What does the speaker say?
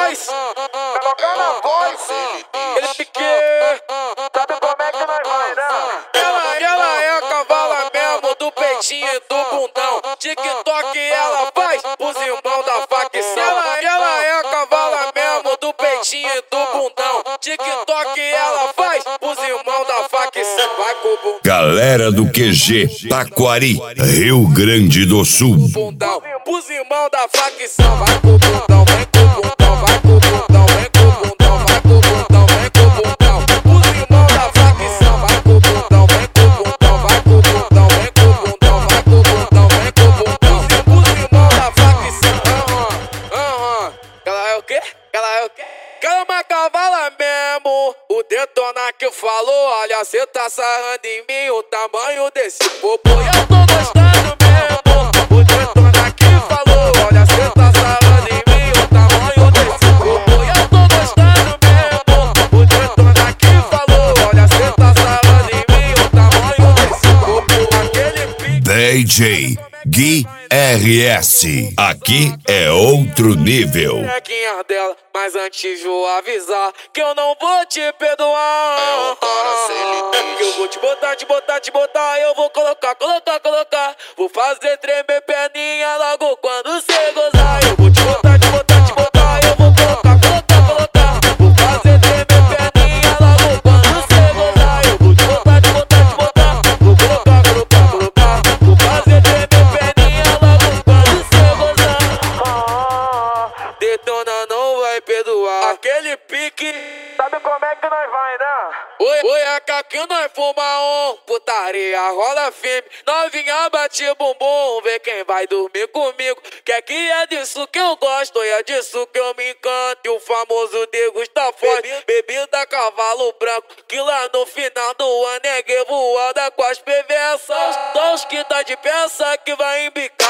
voz. Colocar na voz. Ele que Sabe como é que nós vai, né? ela é a cavala mesmo do peitinho e do bundão. TikTok ela faz os irmãos da facção. Ela é a cavala mesmo do peitinho e do bundão. TikTok ela faz os irmãos da facção. Vai com o bundão. Galera do QG, Taquari, Rio Grande do Sul. Bundão, os irmãos da facção. Vai com o bundão, vem com o bundão, vai com o bundão, vem com o bundão, vai com o bundão, vem com o bundão. Os irmãos da facção. Vai com o bundão, vem com o bundão, vai com o bundão, vem com o bundão, vai com o bundão, vem com o bundão. Os irmãos da facção. Ela é o quê? Ela é o quê? Calma, cavala mesmo. O detona que falou, olha, cê tá sarrando em mim o tamanho desse popô. Eu tô gostando mesmo. O detona que falou, olha, cê tá sarrando em mim o tamanho desse popô. Eu tô gostando mesmo. O detona que falou, olha, cê tá sarrando em mim o tamanho desse popô. Aquele pique. DJ Gui RS, aqui é outro nível. Bonequinha dela, mas antes vou avisar que eu não vou te perdoar. Que eu vou te botar, eu vou colocar. Vou fazer tremer perninha logo quando cê gozar. Eu vou te botar, eu vou colocar. Vou fazer tremer perninha logo quando cê gozar. Eu vou te botar, vou colocar. Vou fazer tremer perninha logo quando cê gozar. Detona não vai perdoar aquele pique. Sabe como é que nós vai, né? Oi, aqui nós fuma putaria rola firme. Novinha bate bumbum, vê quem vai dormir comigo. Que aqui é disso que eu gosto, é disso que eu me encanto. E o famoso degusta forte, bebida cavalo branco. Que lá no final do ano é voada com as perversas. Só os que tá de peça que vai embicar.